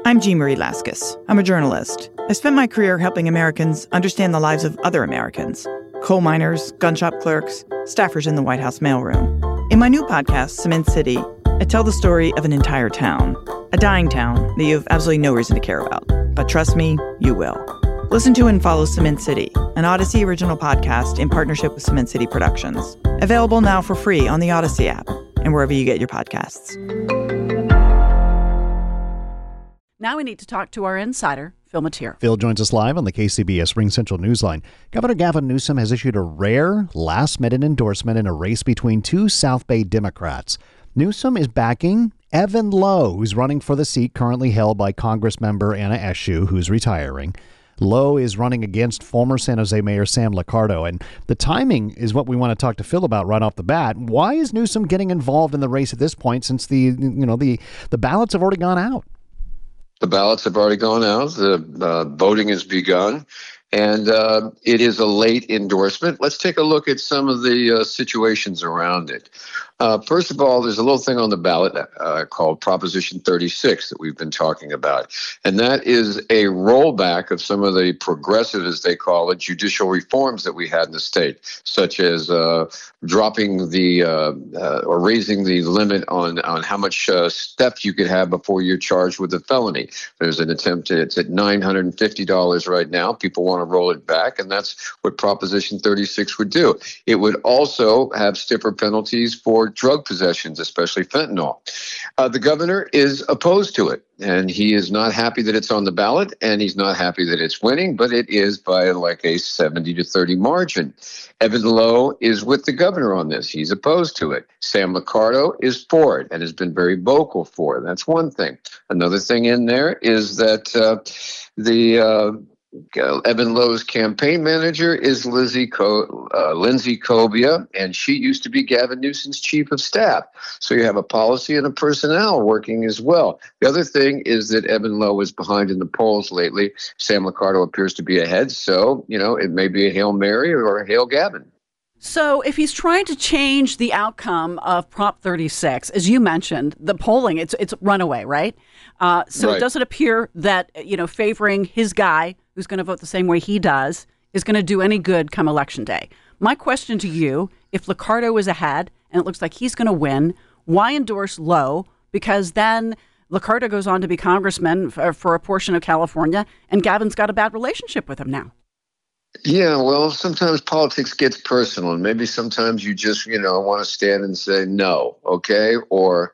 I'm Jean Marie Laskus. I'm a journalist. I spent my career helping Americans understand the lives of other Americans. Coal miners, gun shop clerks, staffers in the White House mailroom. In my new podcast, Cement City, I tell the story of an entire town. A dying town that you have absolutely no reason to care about. But trust me, you will. Listen to and follow Cement City, an Odyssey original podcast in partnership with Cement City Productions. Available now for free on the Odyssey app and wherever you get your podcasts. Now we need to talk to our insider, Phil Matier. Phil joins us live on the KCBS Ring Central Newsline. Governor Gavin Newsom has issued a rare last-minute endorsement in a race between two South Bay Democrats. Newsom is backing Evan Lowe, who's running for the seat currently held by Congressmember Anna Eshoo, who's retiring. Lowe is running against former San Jose Mayor Sam Liccardo, and the timing is what we want to talk to Phil about right off the bat. Why is Newsom getting involved in the race at this point, since the ballots have already gone out? The ballots have already gone out. The voting has begun, and it is a late endorsement. Let's take a look at some of the situations around it. First of all, there's a little thing on the ballot called Proposition 36 that we've been talking about. And that is a rollback of some of the progressive, as they call it, judicial reforms that we had in the state, such as dropping the or raising the limit on how much theft you could have before you're charged with a felony. There's an attempt it's at $950 right now. People want to roll it back, and that's what Proposition 36 would do. It would also have stiffer penalties for drug possessions, especially fentanyl. The governor is opposed to it, and he is not happy that it's on the ballot, and he's not happy that it's winning, but it is by like a 70-30 margin. Evan Lowe is with the governor on this. He's opposed to it. Sam Liccardo is for it and has been very vocal for it. That's one thing. Another thing in there is that Evan Lowe's campaign manager is Lindsay Cobia, and she used to be Gavin Newsom's chief of staff. So you have a policy and a personnel working as well. The other thing is that Evan Lowe is behind in the polls lately. Sam Liccardo appears to be ahead, so, it may be a Hail Mary or a Hail Gavin. So if he's trying to change the outcome of Prop 36, as you mentioned, the polling, it's runaway, right? So right. It doesn't appear that, favoring his guy, who's going to vote the same way he does, is going to do any good come Election Day. My question to you, if Liccardo is ahead and it looks like he's going to win, why endorse Lowe? Because then Liccardo goes on to be congressman for a portion of California, and Gavin's got a bad relationship with him now. Yeah, well, sometimes politics gets personal, and maybe sometimes you just, want to stand and say no, okay? Or,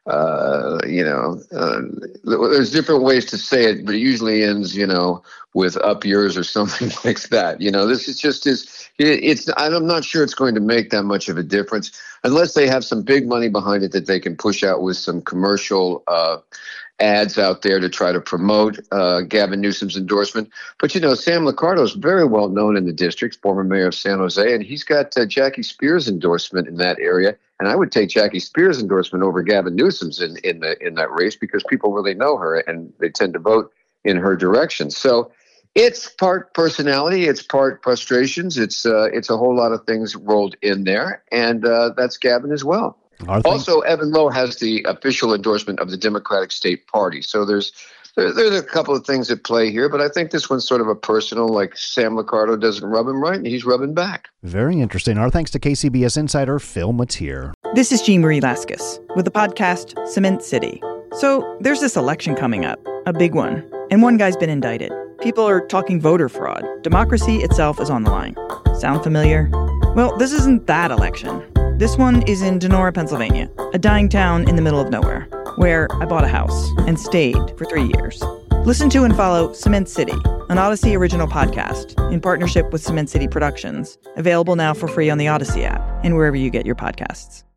there's different ways to say it, but it usually ends, with up yours or something like that. This is just I'm not sure it's going to make that much of a difference unless they have some big money behind it that they can push out with some commercial ads out there to try to promote Gavin Newsom's endorsement. But, Sam Liccardo is very well known in the district, former mayor of San Jose, and he's got Jackie Spears' endorsement in that area. And I would take Jackie Spears' endorsement over Gavin Newsom's in that race because people really know her and they tend to vote in her direction. So it's part personality, it's part frustrations, it's a whole lot of things rolled in there, and that's Gavin as well. Also, Evan Lowe has the official endorsement of the Democratic State Party. So there's a couple of things at play here, but I think this one's sort of a personal, like Sam Liccardo doesn't rub him right, and he's rubbing back. Very interesting. Our thanks to KCBS insider Phil Matier. This is Jean Marie Laskus with the podcast Cement City. So there's this election coming up, a big one, and one guy's been indicted. People are talking voter fraud. Democracy itself is on the line. Sound familiar? Well, this isn't that election. This one is in Donora, Pennsylvania, a dying town in the middle of nowhere, where I bought a house and stayed for 3 years. Listen to and follow Cement City, an Odyssey original podcast in partnership with Cement City Productions, available now for free on the Odyssey app and wherever you get your podcasts.